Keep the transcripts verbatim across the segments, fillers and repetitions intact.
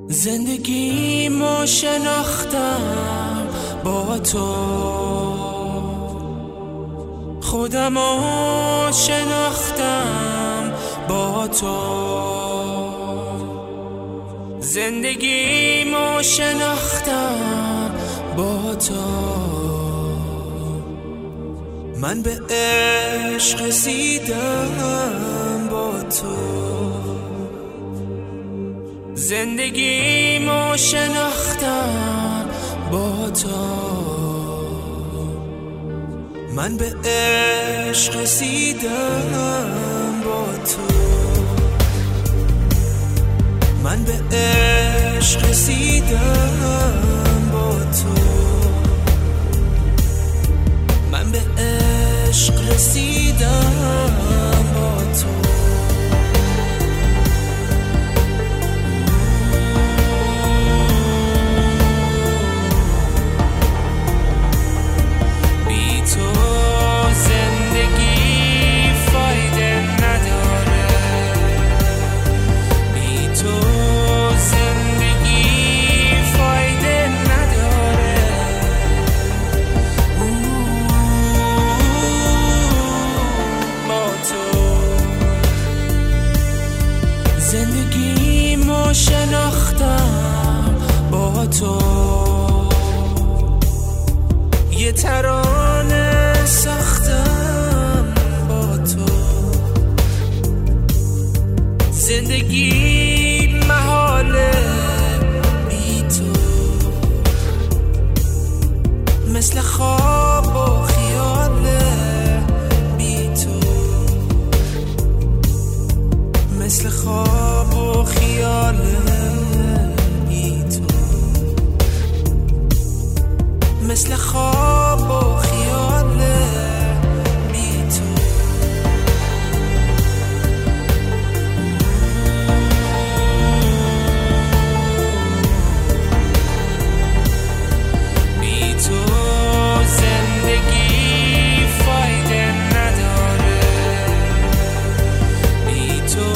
زندگیمو شناختم با تو، خودمو شناختم با تو، زندگیمو شناختم با تو. من به عشق رسیدم با تو، زندگیمو شناختم با تو. من به عشق رسیدم با تو، من به عشق رسیدم با تو، من به عشق رسیدم با تو. زندگیمو شناختم با تو، یه ترانه ساختم با تو. زندگی محاله بی تو، مثل خواب و خیاله بی تو، مثل خواب و خیاله بی تو، مثل خواب و خیاله بی تو. بی تو زندگی فایده نداره، بی تو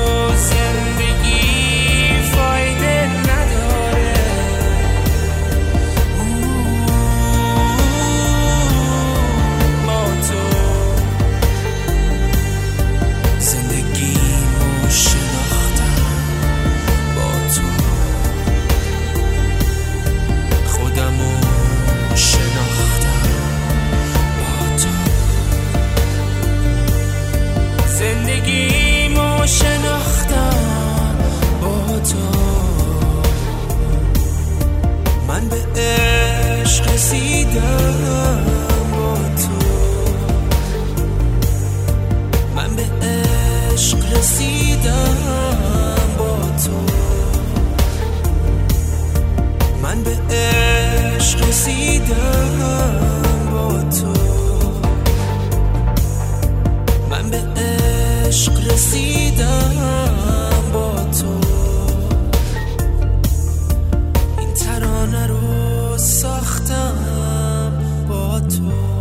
زندگیمو شناختم با تو، من به عشق رسیدم با تو، من به عشق رسیدم با تو، من به عشق رسیدم با تو، من به عشق رسیدم با تو. این ترانه رو ساختم با تو.